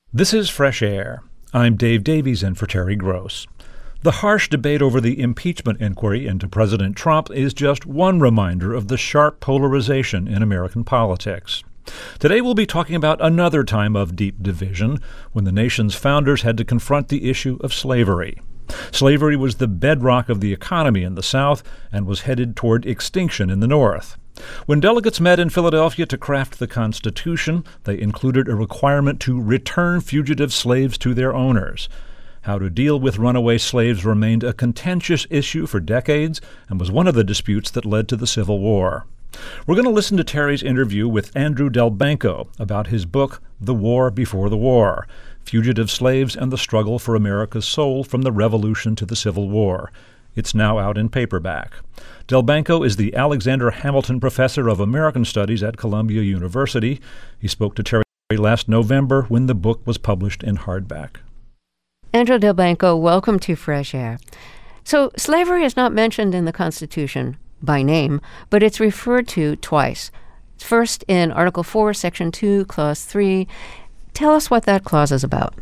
This is Fresh Air. I'm Dave Davies in for Terry Gross. The harsh debate over the impeachment inquiry into President Trump is just one reminder of the sharp polarization in American politics. Today we'll be talking about another time of deep division when the nation's founders had to confront the issue of slavery. Slavery was the bedrock of the economy in the South and was headed toward extinction in the North. When delegates met in Philadelphia to craft the Constitution, they included a requirement to return fugitive slaves to their owners. How to deal with runaway slaves remained a contentious issue for decades and was one of the disputes that led to the Civil War. We're going to listen to Terry's interview with Andrew Delbanco about his book, The War Before the War, Fugitive Slaves and the Struggle for America's Soul from the Revolution to the Civil War. It's now out in paperback. Delbanco is the Alexander Hamilton Professor of American Studies at Columbia University. He spoke to Terry last November when the book was published in hardback. Andrew Delbanco, welcome to Fresh Air. So slavery is not mentioned in the Constitution by name, but it's referred to twice. First in Article 4, Section 2, Clause 3. Tell us what that clause is about.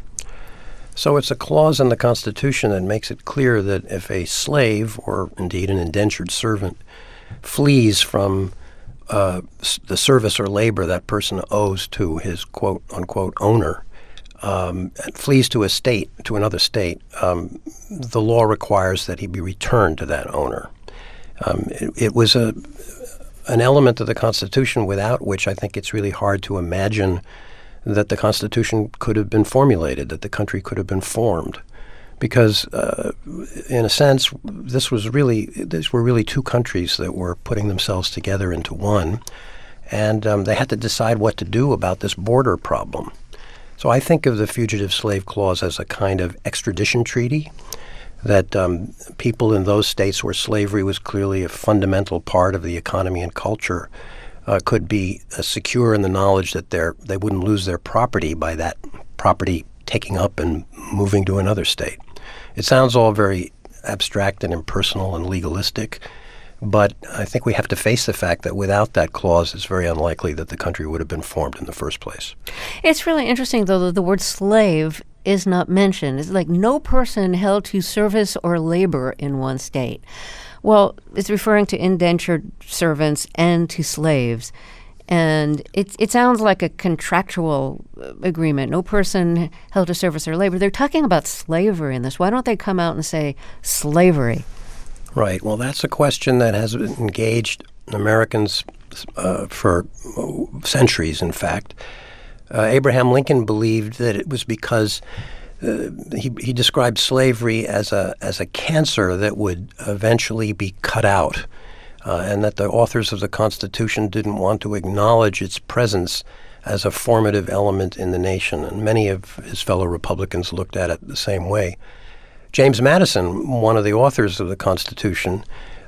So it's a clause in the Constitution that makes it clear that if a slave, or indeed an indentured servant, flees from the service or labor that person owes to his quote-unquote owner, flees to another state, the law requires that he be returned to that owner. It was an element of the Constitution without which I think it's really hard to imagine that the Constitution could have been formulated, that the country could have been formed. Because, in a sense, these were really two countries that were putting themselves together into one, and they had to decide what to do about this border problem. So I think of the Fugitive Slave Clause as a kind of extradition treaty, that people in those states where slavery was clearly a fundamental part of the economy and culture could be secure in the knowledge that they wouldn't lose their property by that property taking up and moving to another state. It sounds all very abstract and impersonal and legalistic, but I think we have to face the fact that without that clause, it's very unlikely that the country would have been formed in the first place. It's really interesting, though, that the word slave is not mentioned. It's like no person held to service or labor in one state. Well, it's referring to indentured servants and to slaves. And it sounds like a contractual agreement. No person held to service or labor. They're talking about slavery in this. Why don't they come out and say slavery? Right. Well, that's a question that has engaged Americans for centuries, in fact. Abraham Lincoln believed that it was because he described slavery as a cancer that would eventually be cut out, and that the authors of the Constitution didn't want to acknowledge its presence as a formative element in the nation. And many of his fellow Republicans looked at it the same way. James Madison, one of the authors of the Constitution,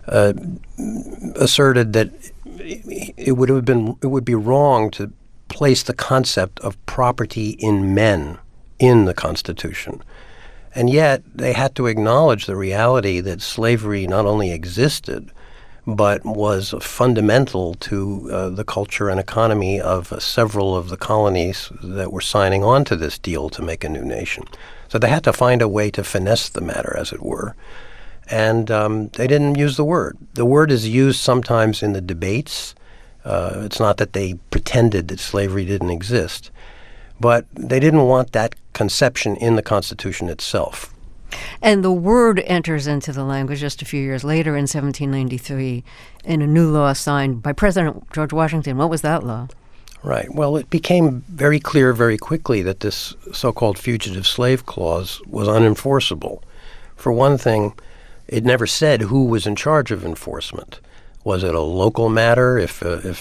asserted that it would be wrong to place the concept of property in men in the Constitution. And yet they had to acknowledge the reality that slavery not only existed, but was fundamental to the culture and economy of several of the colonies that were signing on to this deal to make a new nation. So they had to find a way to finesse the matter, as it were. And they didn't use the word. The word is used sometimes in the debates. It's not that they pretended that slavery didn't exist, but they didn't want that conception in the Constitution itself. And the word enters into the language just a few years later in 1793 in a new law signed by President George Washington. What was that law? Right. Well, it became very clear very quickly that this so-called Fugitive Slave Clause was unenforceable. For one thing, it never said who was in charge of enforcement. Was it a local matter? If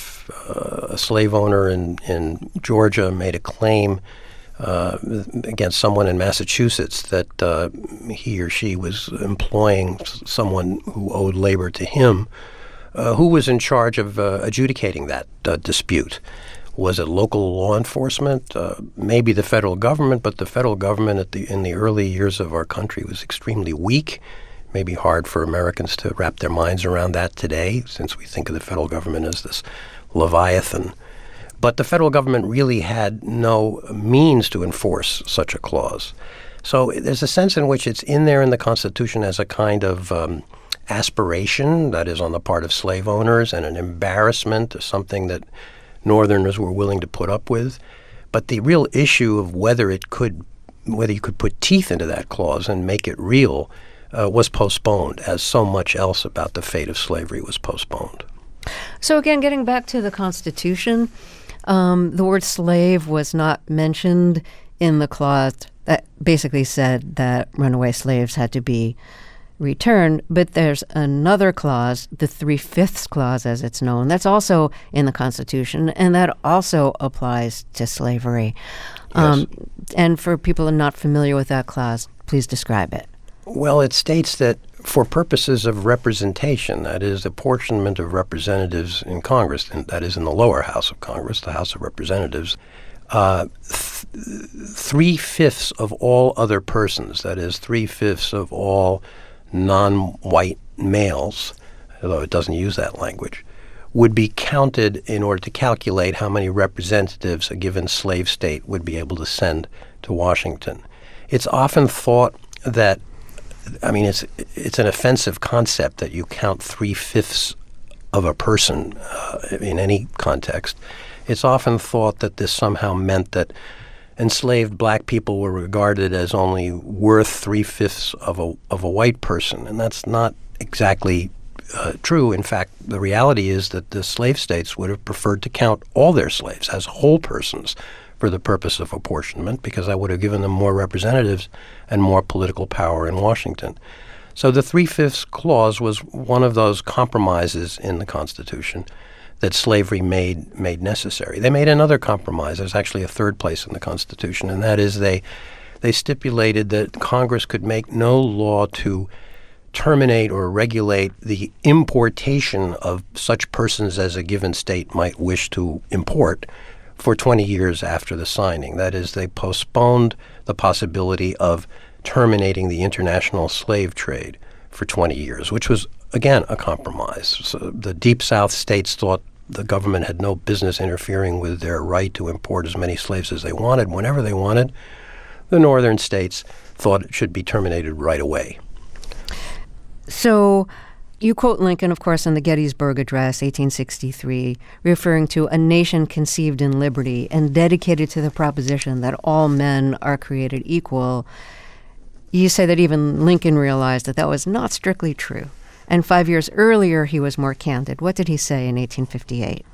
a slave owner in Georgia made a claim against someone in Massachusetts that he or she was employing someone who owed labor to him, who was in charge of adjudicating that dispute? Was it local law enforcement? Maybe the federal government, but the federal government in the early years of our country was extremely weak. Maybe hard for Americans to wrap their minds around that today, since we think of the federal government as this leviathan. But the federal government really had no means to enforce such a clause. So there's a sense in which it's in there in the Constitution as a kind of aspiration, that is on the part of slave owners, and an embarrassment, something that Northerners were willing to put up with. But the real issue of whether you could put teeth into that clause and make it real was postponed, as so much else about the fate of slavery was postponed. So again, getting back to the Constitution, the word slave was not mentioned in the clause that basically said that runaway slaves had to be returned. But there's another clause, the 3/5 clause as it's known, that's also in the Constitution, and that also applies to slavery. Yes. And for people not familiar with that clause, please describe it. Well, it states that for purposes of representation, that is, apportionment of representatives in Congress, and that is in the lower house of Congress, the House of Representatives, 3/5 of all other persons, that is, 3/5 of all non-white males, although it doesn't use that language, would be counted in order to calculate how many representatives a given slave state would be able to send to Washington. It's often thought that, it's an offensive concept that you count 3/5 of a person in any context. It's often thought that this somehow meant that enslaved black people were regarded as only worth 3/5 of a white person, and that's not exactly true. In fact, the reality is that the slave states would have preferred to count all their slaves as whole persons for the purpose of apportionment, because that would have given them more representatives and more political power in Washington. So the 3/5 clause was one of those compromises in the Constitution that slavery made necessary. They made another compromise. There's actually a third place in the Constitution, and that is they stipulated that Congress could make no law to terminate or regulate the importation of such persons as a given state might wish to import for 20 years after the signing. That is, they postponed the possibility of terminating the international slave trade for 20 years, which was, again, a compromise. So the Deep South states thought the government had no business interfering with their right to import as many slaves as they wanted, whenever they wanted. The northern states thought it should be terminated right away. So you quote Lincoln, of course, in the Gettysburg Address, 1863, referring to a nation conceived in liberty and dedicated to the proposition that all men are created equal. You say that even Lincoln realized that that was not strictly true. And 5 years earlier, he was more candid. What did he say in 1858?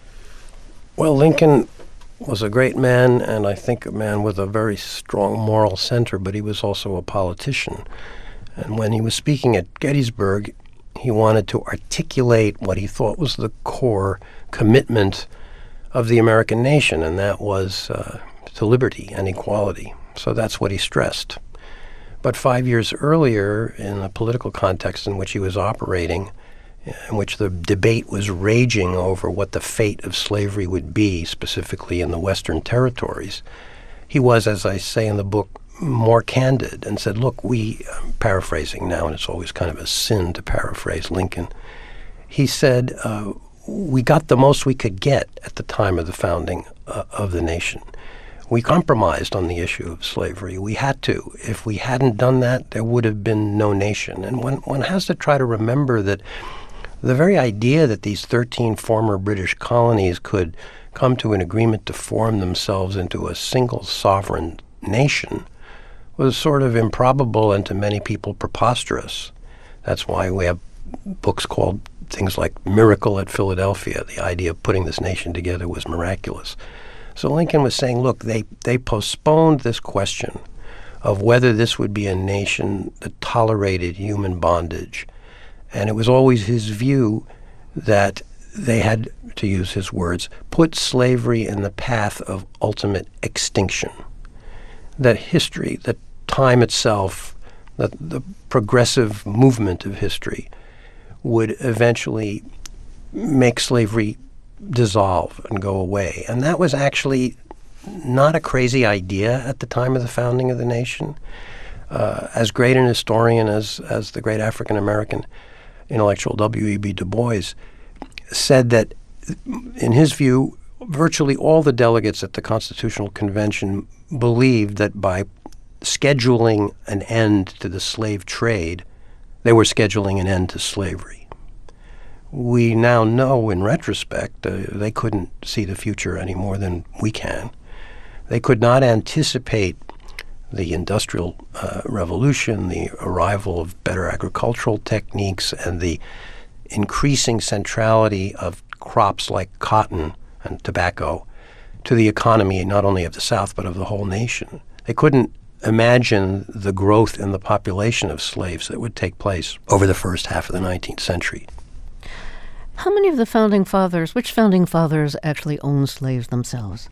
Well, Lincoln was a great man, and I think a man with a very strong moral center, but he was also a politician. And when he was speaking at Gettysburg, he wanted to articulate what he thought was the core commitment of the American nation, and that was to liberty and equality. So that's what he stressed. But 5 years earlier, in the political context in which he was operating, in which the debate was raging over what the fate of slavery would be, specifically in the Western territories, he was, as I say in the book, more candid and said, look, I'm paraphrasing now, and it's always kind of a sin to paraphrase Lincoln. He said, we got the most we could get at the time of the founding of the nation. We compromised on the issue of slavery. We had to. If we hadn't done that, there would have been no nation. And one has to try to remember that the very idea that these 13 former British colonies could come to an agreement to form themselves into a single sovereign nation was sort of improbable and to many people preposterous. That's why we have books called things like Miracle at Philadelphia. The idea of putting this nation together was miraculous. So Lincoln was saying, look, they postponed this question of whether this would be a nation that tolerated human bondage. And it was always his view that they had, to use his words, put slavery in the path of ultimate extinction. That history, that time itself, that the progressive movement of history would eventually make slavery dissolve and go away. And that was actually not a crazy idea at the time of the founding of the nation. As great an historian as the great African-American intellectual W.E.B. Du Bois said that, in his view, virtually all the delegates at the Constitutional Convention believed that by scheduling an end to the slave trade, they were scheduling an end to slavery. We now know, in retrospect, they couldn't see the future any more than we can. They could not anticipate the Industrial Revolution, the arrival of better agricultural techniques, and the increasing centrality of crops like cotton and tobacco to the economy not only of the South but of the whole nation. They couldn't imagine the growth in the population of slaves that would take place over the first half of the 19th century. How many of the which founding fathers actually owned slaves themselves?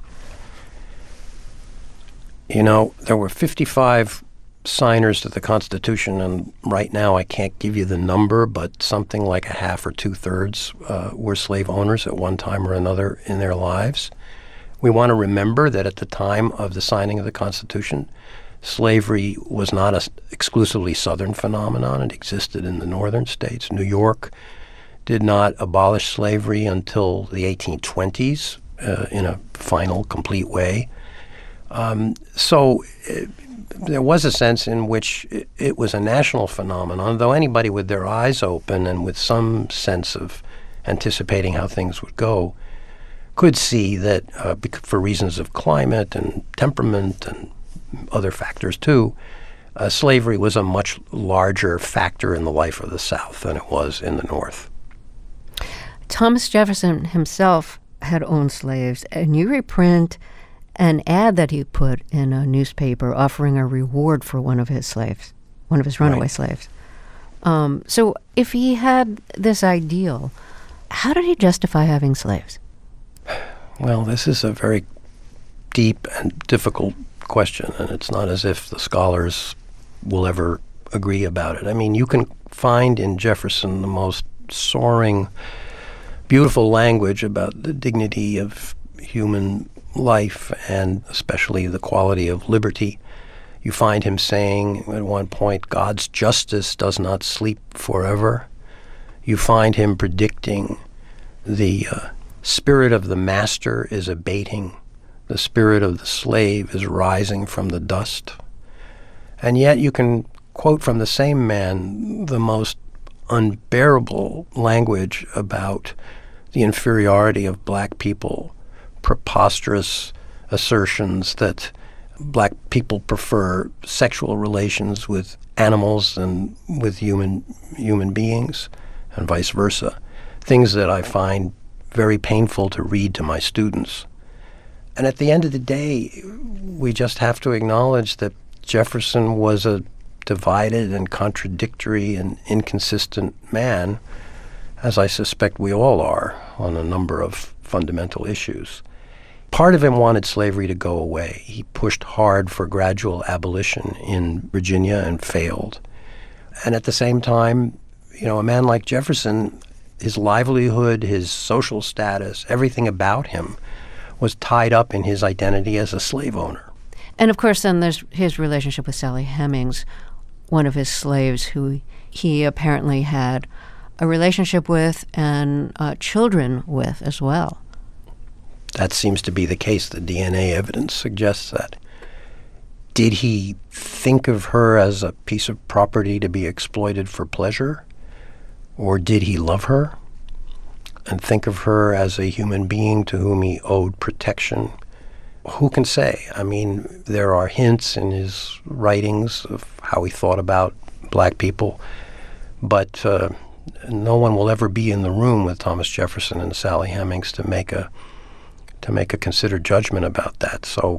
You know, there were 55 signers to the Constitution, and right now I can't give you the number, but something like a half or two-thirds were slave owners at one time or another in their lives. We want to remember that at the time of the signing of the Constitution, slavery was not an exclusively Southern phenomenon. It existed in the northern states. New York did not abolish slavery until the 1820s in a final, complete way. There was a sense in which it was a national phenomenon, though anybody with their eyes open and with some sense of anticipating how things would go could see that for reasons of climate and temperament and other factors too, slavery was a much larger factor in the life of the South than it was in the North. Thomas Jefferson himself had owned slaves, and you reprint an ad that he put in a newspaper offering a reward for one of his runaway slaves. So if he had this ideal, how did he justify having slaves? Well, this is a very deep and difficult question, and it's not as if the scholars will ever agree about it. I mean, you can find in Jefferson the most soaring, beautiful language about the dignity of human life and especially the quality of liberty. You find him saying at one point, God's justice does not sleep forever. You find him predicting the spirit of the master is abating. The spirit of the slave is rising from the dust. And yet you can quote from the same man the most unbearable language about the inferiority of black people, preposterous assertions that black people prefer sexual relations with animals than with human beings, and vice versa. Things that I find very painful to read to my students. And at the end of the day, we just have to acknowledge that Jefferson was a divided and contradictory and inconsistent man, as I suspect we all are on a number of fundamental issues. Part of him wanted slavery to go away. He pushed hard for gradual abolition in Virginia and failed. And at the same time, you know, a man like Jefferson, his livelihood, his social status, everything about him was tied up in his identity as a slave owner. And of course, then there's his relationship with Sally Hemings, one of his slaves who he apparently had a relationship with and children with as well. That seems to be the case. The DNA evidence suggests that. Did he think of her as a piece of property to be exploited for pleasure? Or did he love her and think of her as a human being to whom he owed protection? Who can say? I mean, there are hints in his writings of how he thought about black people, but no one will ever be in the room with Thomas Jefferson and Sally Hemings to make a considered judgment about that. So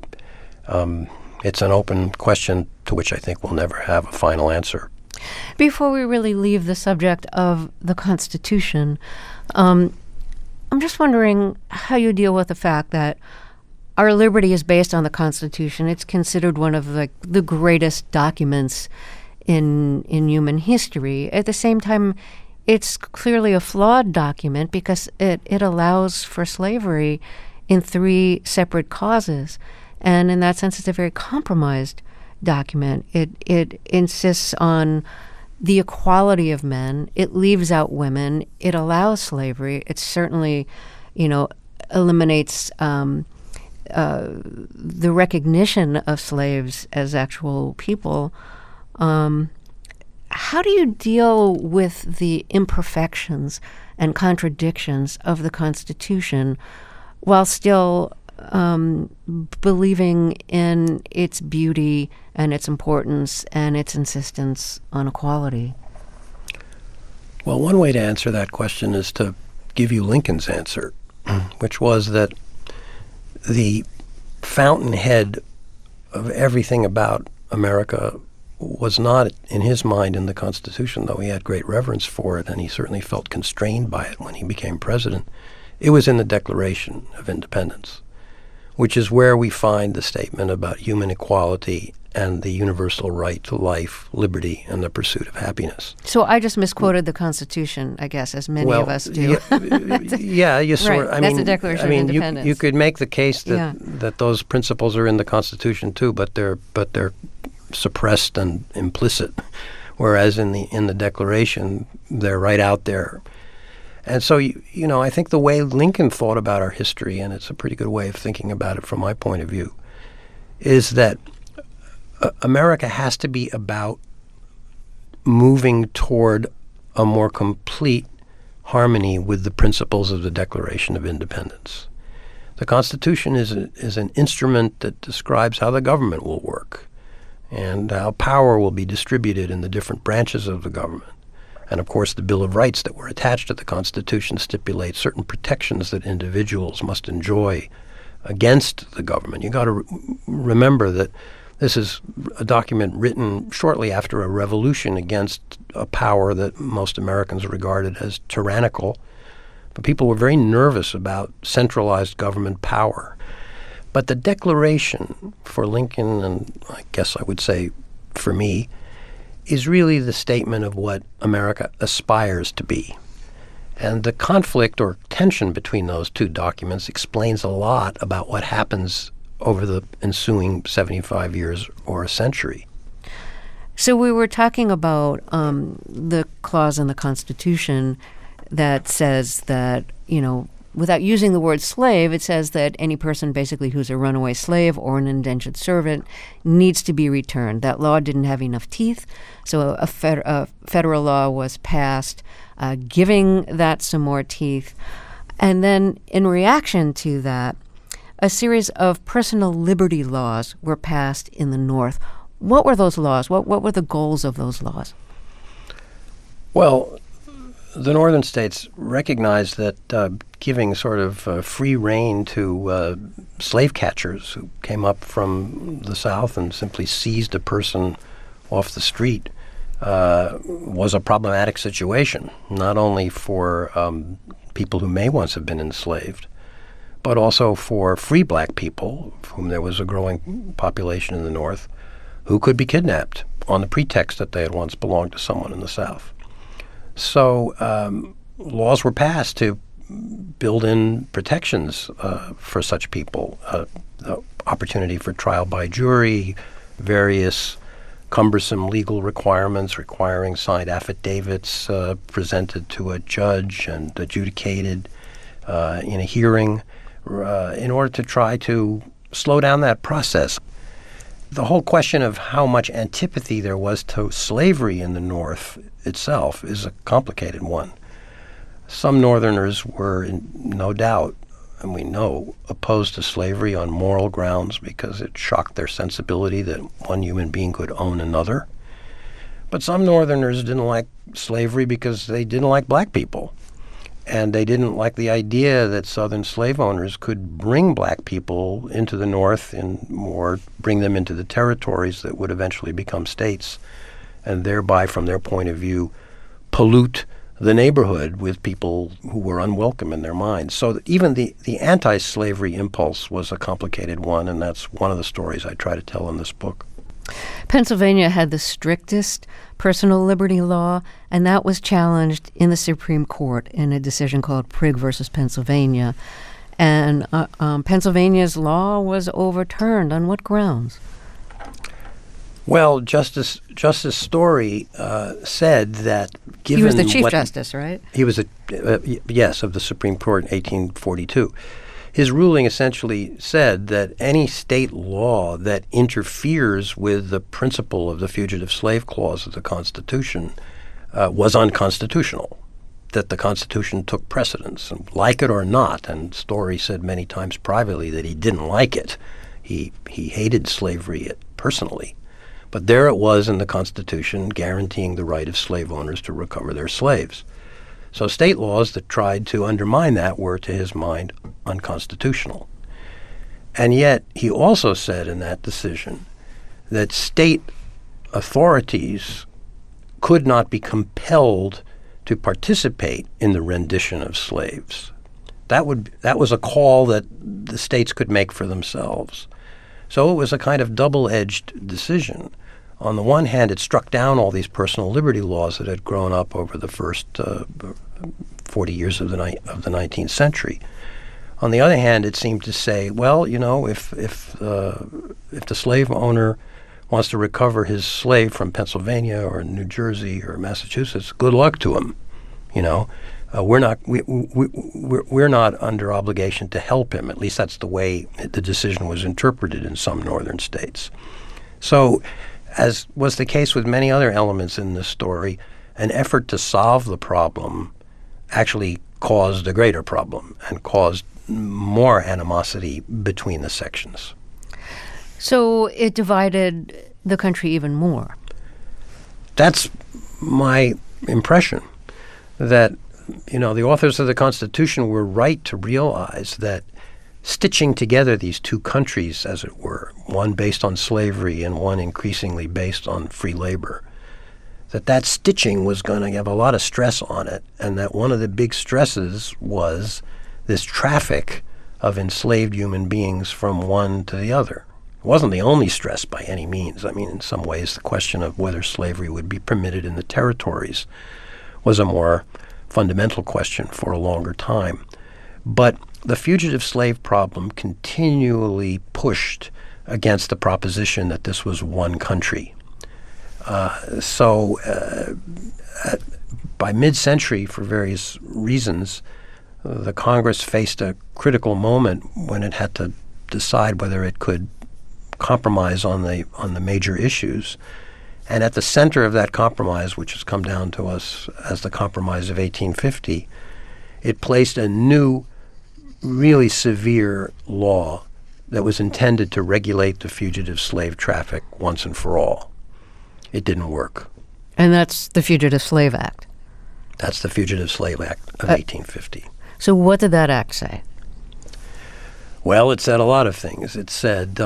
it's an open question to which I think we'll never have a final answer. Before we really leave the subject of the Constitution, I'm just wondering how you deal with the fact that our liberty is based on the Constitution. It's considered one of the greatest documents in human history. At the same time, it's clearly a flawed document because it allows for slavery in 3 separate causes. And in that sense, it's a very compromised document. It insists on the equality of men. It leaves out women. It allows slavery. It's certainly, eliminates the recognition of slaves as actual people. How do you deal with the imperfections and contradictions of the Constitution while still believing in its beauty and its importance and its insistence on equality? Well, one way to answer that question is to give you Lincoln's answer, which was that the fountainhead of everything about America was not, in his mind, in the Constitution, though he had great reverence for it, and he certainly felt constrained by it when he became president. It was in the Declaration of Independence, which is where we find the statement about human equality and the universal right to life, liberty, and the pursuit of happiness. So I just misquoted the Constitution, I guess, as many of us do. Yeah, you sort. Right. That's the Declaration of Independence. You could make the case that those principles are in the Constitution too, but they're suppressed and implicit, whereas in the Declaration they're right out there. And so I think the way Lincoln thought about our history, and it's a pretty good way of thinking about it from my point of view, is that America has to be about moving toward a more complete harmony with the principles of the Declaration of Independence. The Constitution is an instrument that describes how the government will work and how power will be distributed in the different branches of the government. And, of course, the Bill of Rights that were attached to the Constitution stipulates certain protections that individuals must enjoy against the government. You got to remember that this is a document written shortly after a revolution against a power that most Americans regarded as tyrannical. But people were very nervous about centralized government power. But the Declaration for Lincoln, and I guess I would say for me, is really the statement of what America aspires to be. And the conflict or tension between those two documents explains a lot about what happens over the ensuing 75 years or a century. So we were talking about the clause in the Constitution that says that, without using the word slave, it says that any person basically who's a runaway slave or an indentured servant needs to be returned. That law didn't have enough teeth, so a federal law was passed giving that some more teeth. And then in reaction to that, a series of personal liberty laws were passed in the North. What were those laws? What were the goals of those laws? Well, the northern states recognized that giving sort of free rein to slave catchers who came up from the South and simply seized a person off the street was a problematic situation, not only for people who may once have been enslaved, but also for free black people, of whom there was a growing population in the North, who could be kidnapped on the pretext that they had once belonged to someone in the South. So laws were passed to build in protections for such people, the opportunity for trial by jury, various cumbersome legal requirements requiring signed affidavits presented to a judge and adjudicated in a hearing in order to try to slow down that process. The whole question of how much antipathy there was to slavery in the North itself is a complicated one. Some Northerners were, no doubt, and we know, opposed to slavery on moral grounds because it shocked their sensibility that one human being could own another. But some Northerners didn't like slavery because they didn't like black people. And they didn't like the idea that Southern slave owners could bring black people into the North or bring them into the territories that would eventually become states, and thereby, from their point of view, pollute the neighborhood with people who were unwelcome in their minds. So even the anti-slavery impulse was a complicated one, and that's one of the stories I try to tell in this book. Pennsylvania had the strictest personal liberty law, and that was challenged in the Supreme Court in a decision called Prigg versus Pennsylvania. And Pennsylvania's law was overturned. On what grounds? Well, Justice Story said that given he was the Chief Justice, right? He was yes, of the Supreme Court in 1842. his ruling essentially said that any state law that interferes with the principle of the Fugitive Slave Clause of the Constitution was unconstitutional, that the Constitution took precedence. And like it or not, and Story said many times privately that he didn't like it. He hated slavery personally. But there it was in the Constitution guaranteeing the right of slave owners to recover their slaves. So state laws that tried to undermine that were, to his mind, unconstitutional. And yet he also said in that decision that state authorities could not be compelled to participate in the rendition of slaves. That was a call that the states could make for themselves. So it was a kind of double-edged decision. On the one hand, it struck down all these personal liberty laws that had grown up over the first 40 years of the 19th century. On the other hand, it seemed to say, well, you know, if the slave owner wants to recover his slave from Pennsylvania or New Jersey or Massachusetts, good luck to him. You know, we're not under obligation to help him. At least that's the way the decision was interpreted in some northern states. So, as was the case with many other elements in this story, an effort to solve the problem actually caused a greater problem and caused more animosity between the sections. So it divided the country even more. That's my impression, that, you know, the authors of the Constitution were right to realize that stitching together these two countries, as it were, one based on slavery and one increasingly based on free labor, that stitching was going to have a lot of stress on it, and that one of the big stresses was this traffic of enslaved human beings from one to the other. It wasn't the only stress by any means. I mean, in some ways, the question of whether slavery would be permitted in the territories was a more fundamental question for a longer time. But the fugitive slave problem continually pushed against the proposition that this was one country. So by mid-century, for various reasons, the Congress faced a critical moment when it had to decide whether it could compromise on the major issues. And at the center of that compromise, which has come down to us as the Compromise of 1850, it placed a new, really severe law that was intended to regulate the fugitive slave traffic once and for all. It didn't work. And that's the Fugitive Slave Act. That's the Fugitive Slave Act of 1850. So what did that act say? Well, it said a lot of things. It said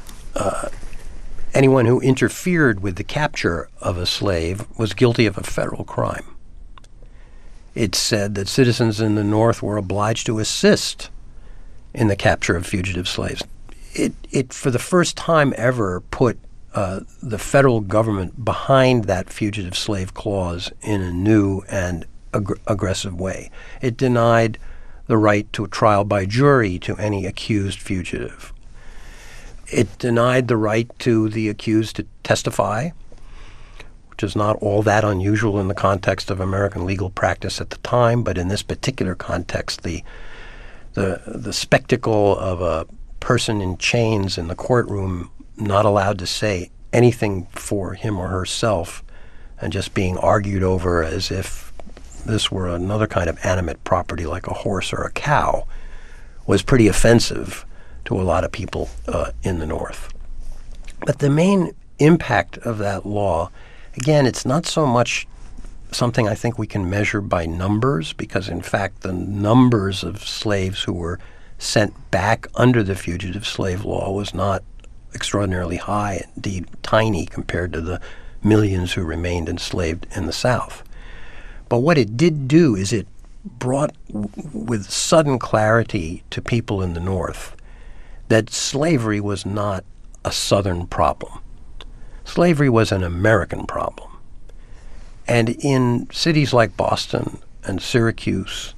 anyone who interfered with the capture of a slave was guilty of a federal crime. It said that citizens in the North were obliged to assist in the capture of fugitive slaves. It for the first time ever, put the federal government behind that fugitive slave clause in a new and aggressive way. It denied the right to a trial by jury to any accused fugitive. It denied the right to the accused to testify, which is not all that unusual in the context of American legal practice at the time, but in this particular context, the spectacle of a person in chains in the courtroom not allowed to say anything for him or herself and just being argued over as if this were another kind of animate property like a horse or a cow was pretty offensive to a lot of people in the North. But the main impact of that law, again, it's not so much something I think we can measure by numbers, because in fact the numbers of slaves who were sent back under the fugitive slave law was not extraordinarily high, indeed tiny compared to the millions who remained enslaved in the South. But what it did do is it brought with sudden clarity to people in the North that slavery was not a Southern problem. Slavery was an American problem. And in cities like Boston and Syracuse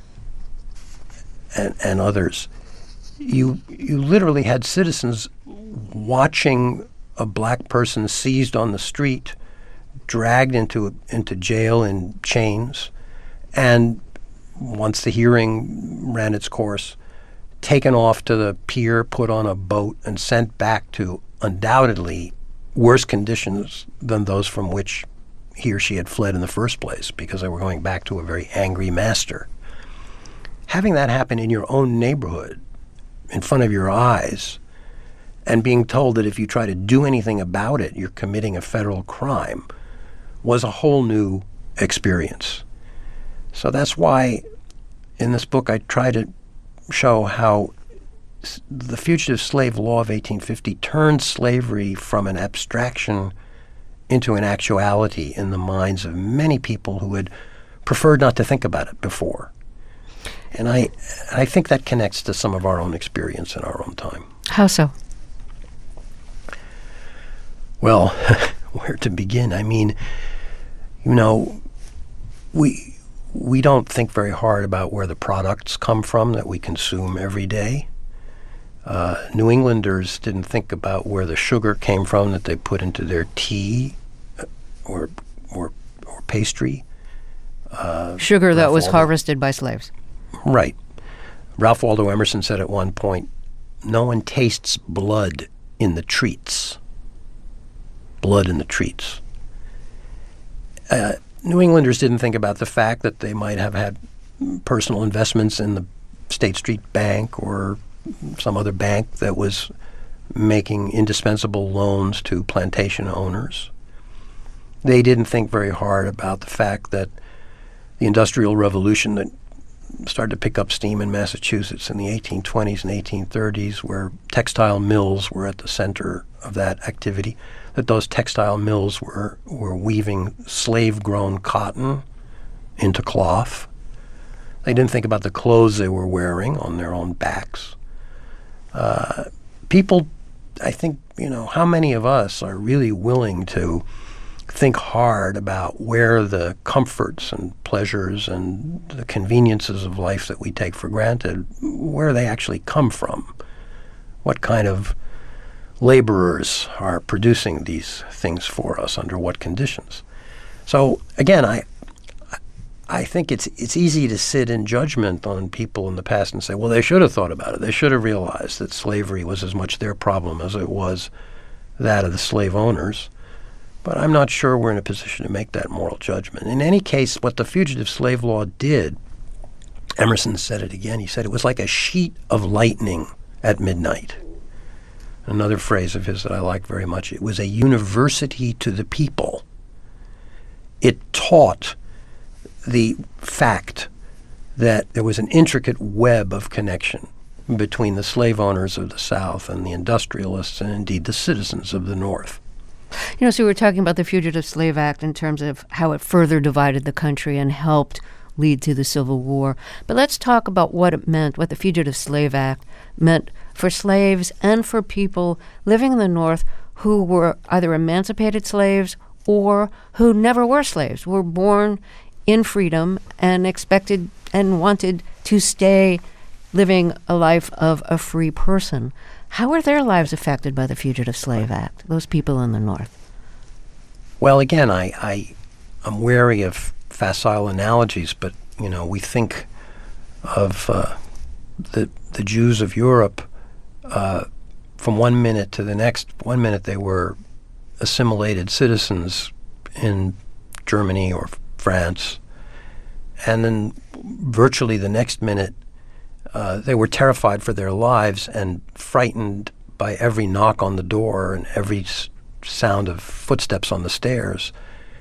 and others, you literally had citizens watching a black person seized on the street, dragged into jail in chains, and once the hearing ran its course, taken off to the pier, put on a boat, and sent back to undoubtedly worse conditions than those from which he or she had fled in the first place, because they were going back to a very angry master. Having that happen in your own neighborhood, in front of your eyes, and being told that if you try to do anything about it, you're committing a federal crime, was a whole new experience. So that's why in this book I try to show how the Fugitive Slave Law of 1850 turned slavery from an abstraction into an actuality in the minds of many people who had preferred not to think about it before. And I think that connects to some of our own experience in our own time. How so? Well, where to begin? I mean, you know, we don't think very hard about where the products come from that we consume every day. New Englanders didn't think about where the sugar came from that they put into their tea or pastry. Sugar that was harvested by slaves. Right. Ralph Waldo Emerson said at one point, "No one tastes blood in the treats." Blood in the treats. New Englanders didn't think about the fact that they might have had personal investments in the State Street Bank or some other bank that was making indispensable loans to plantation owners. They didn't think very hard about the fact that the Industrial Revolution that started to pick up steam in Massachusetts in the 1820s and 1830s, where textile mills were at the center of that activity, that those textile mills were weaving slave-grown cotton into cloth. They didn't think about the clothes they were wearing on their own backs. People, I think, you know, how many of us are really willing to think hard about where the comforts and pleasures and the conveniences of life that we take for granted, where they actually come from? What kind of laborers are producing these things for us, under what conditions? So again, I think it's easy to sit in judgment on people in the past and say, well, they should have thought about it. They should have realized that slavery was as much their problem as it was that of the slave owners. But I'm not sure we're in a position to make that moral judgment. In any case, what the Fugitive Slave Law did, Emerson said it again, he said it was like a sheet of lightning at midnight. Another phrase of his that I like very much. It was a university to the people. It taught the fact that there was an intricate web of connection between the slave owners of the South and the industrialists and indeed the citizens of the North. You know, so we were talking about the Fugitive Slave Act in terms of how it further divided the country and helped lead to the Civil War. But let's talk about what it meant, what the Fugitive Slave Act meant for slaves and for people living in the North who were either emancipated slaves or who never were slaves, were born in freedom and expected and wanted to stay living a life of a free person. How were their lives affected by the Fugitive Slave Act, those people in the North? Well, again, I'm wary of facile analogies, but, you know, we think of the Jews of Europe from one minute to the next. One minute they were assimilated citizens in Germany or France, and then virtually the next minute they were terrified for their lives and frightened by every knock on the door and every sound of footsteps on the stairs,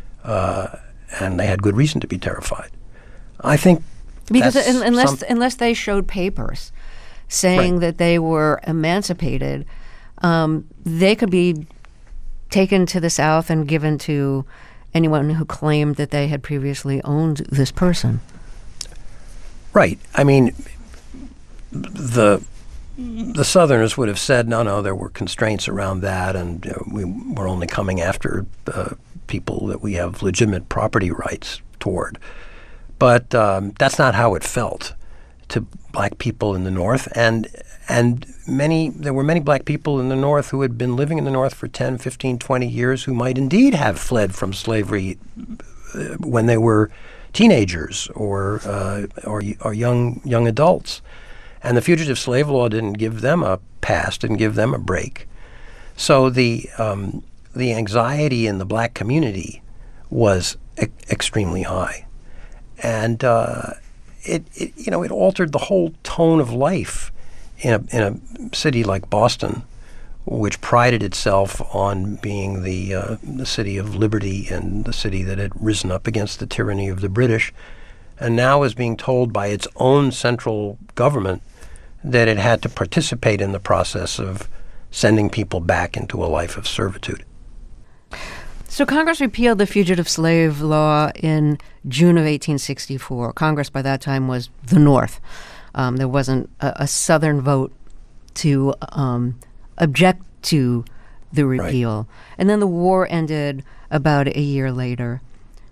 and they had good reason to be terrified. I think because unless they showed papers saying that they were emancipated, they could be taken to the South and given to anyone who claimed that they had previously owned this person. Right. I mean, the Southerners would have said, no, there were constraints around that, and we were only coming after people that we have legitimate property rights toward. But that's not how it felt to black people in the North, and there were many black people in the North who had been living in the North for 10, 15, 20 years who might indeed have fled from slavery when they were teenagers or young adults. And the fugitive slave law didn't give them a pass, didn't give them a break. So the anxiety in the black community was extremely high. And it altered the whole tone of life in a city like Boston, which prided itself on being the city of liberty and the city that had risen up against the tyranny of the British, and now is being told by its own central government that it had to participate in the process of sending people back into a life of servitude. So Congress repealed the fugitive slave law in June of 1864. Congress by that time was the North. There wasn't a Southern vote to object to the repeal. Right. And then the war ended about a year later.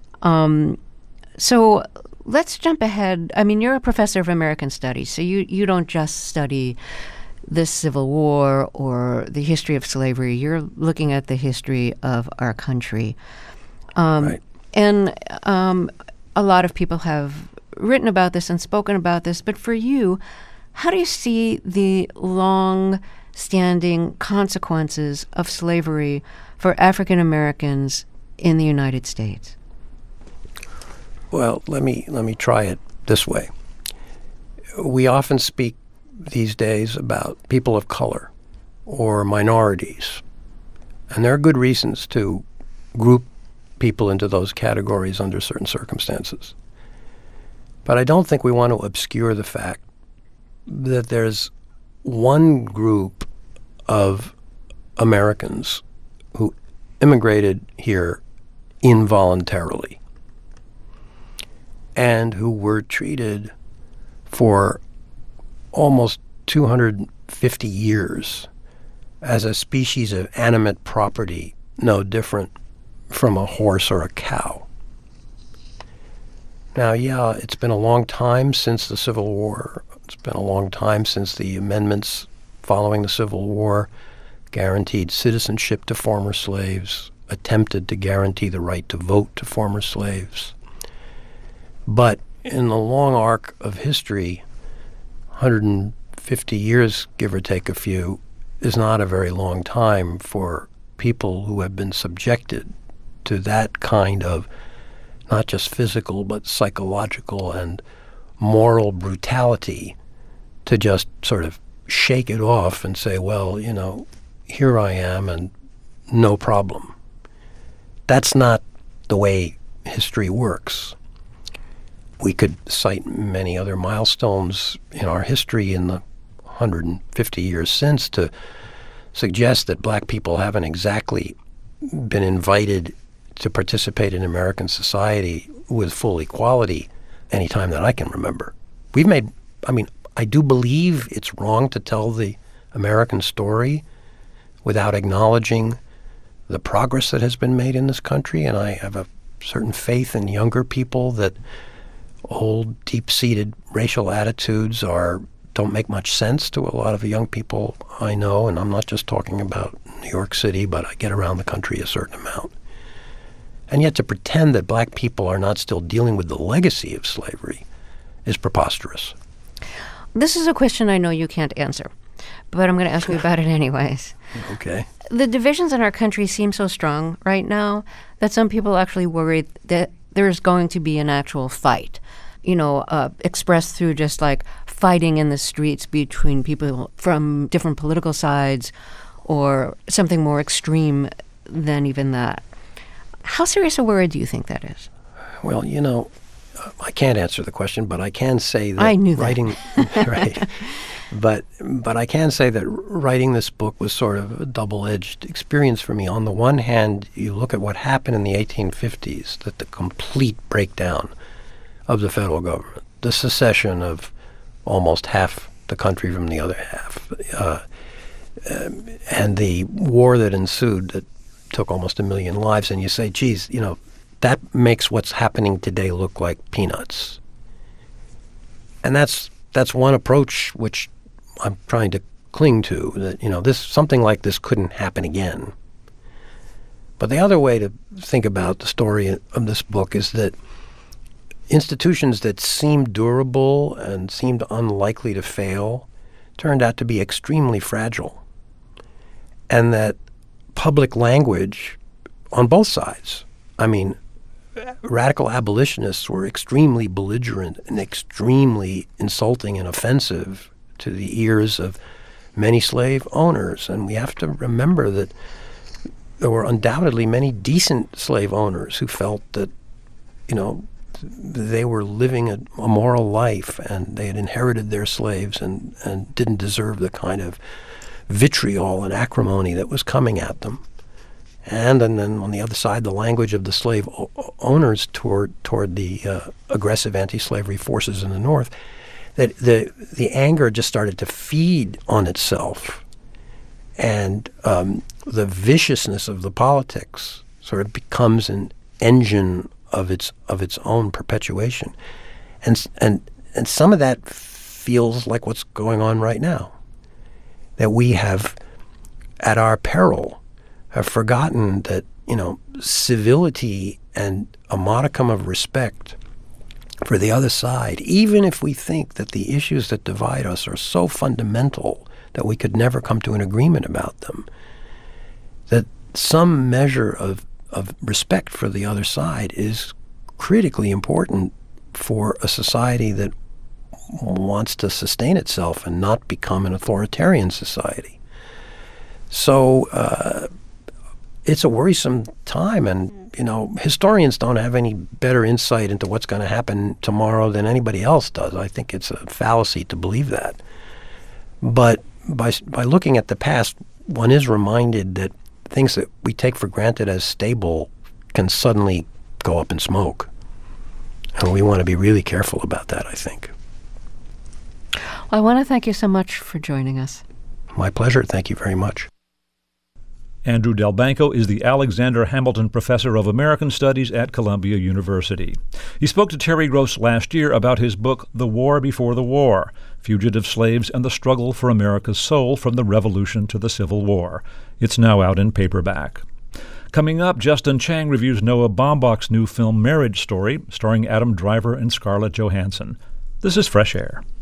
So let's jump ahead. I mean, you're a professor of American Studies, so you don't just study the Civil War or the history of slavery. You're looking at the history of our country. Right. And a lot of people have written about this and spoken about this, but for you, how do you see the long-standing consequences of slavery for African Americans in the United States? Well, let me try it this way. We often speak these days about people of color or minorities, and there are good reasons to group people into those categories under certain circumstances. But I don't think we want to obscure the fact that there's one group of Americans who immigrated here involuntarily and who were treated for almost 250 years as a species of animate property, no different from a horse or a cow. Now, yeah, it's been a long time since the Civil War. It's been a long time since the amendments following the Civil War guaranteed citizenship to former slaves, attempted to guarantee the right to vote to former slaves. But in the long arc of history, 150 years, give or take a few, is not a very long time for people who have been subjected to that kind of not just physical but psychological and moral brutality to just sort of shake it off and say, well, you know, here I am and no problem. That's not the way history works. We could cite many other milestones in our history in the 150 years since to suggest that black people haven't exactly been invited to participate in American society with full equality any time that I can remember. I do believe it's wrong to tell the American story without acknowledging the progress that has been made in this country, and I have a certain faith in younger people that old, deep-seated racial attitudes don't make much sense to a lot of the young people I know, and I'm not just talking about New York City, but I get around the country a certain amount. And yet to pretend that black people are not still dealing with the legacy of slavery is preposterous. This is a question I know you can't answer, but I'm going to ask you about it anyways. Okay. The divisions in our country seem so strong right now that some people actually worry that there's going to be an actual fight, expressed through just like fighting in the streets between people from different political sides or something more extreme than even that. How serious a worry do you think that is? Well, I can't answer the question, but I can say that I knew that. Writing right. But I can say that writing this book was sort of a double-edged experience for me. On the one hand, you look at what happened in the 1850s, that the complete breakdown of the federal government, the secession of almost half the country from the other half, and the war that ensued that took almost 1 million lives, and you say, geez, that makes what's happening today look like peanuts. And that's one approach which I'm trying to cling to, that, something like this couldn't happen again. But the other way to think about the story of this book is that institutions that seemed durable and seemed unlikely to fail turned out to be extremely fragile. And that public language on both sides, I mean, radical abolitionists were extremely belligerent and extremely insulting and offensive to the ears of many slave owners. And we have to remember that there were undoubtedly many decent slave owners who felt that, they were living a moral life and they had inherited their slaves and didn't deserve the kind of vitriol and acrimony that was coming at them. And then on the other side, the language of the slave owners toward the aggressive anti-slavery forces in the North, that the anger just started to feed on itself. And the viciousness of the politics sort of becomes an engine of its own perpetuation, and some of that feels like what's going on right now. That we have, at our peril, have forgotten that civility and a modicum of respect for the other side, even if we think that the issues that divide us are so fundamental that we could never come to an agreement about them, that some measure of respect for the other side is critically important for a society that wants to sustain itself and not become an authoritarian society. So it's a worrisome time, and historians don't have any better insight into what's going to happen tomorrow than anybody else does. I think it's a fallacy to believe that. But by looking at the past, one is reminded that things that we take for granted as stable can suddenly go up in smoke. And we want to be really careful about that, I think. Well, I want to thank you so much for joining us. My pleasure. Thank you very much. Andrew Delbanco is the Alexander Hamilton Professor of American Studies at Columbia University. He spoke to Terry Gross last year about his book, The War Before the War, Fugitive Slaves and the Struggle for America's Soul from the Revolution to the Civil War. It's now out in paperback. Coming up, Justin Chang reviews Noah Baumbach's new film Marriage Story, starring Adam Driver and Scarlett Johansson. This is Fresh Air.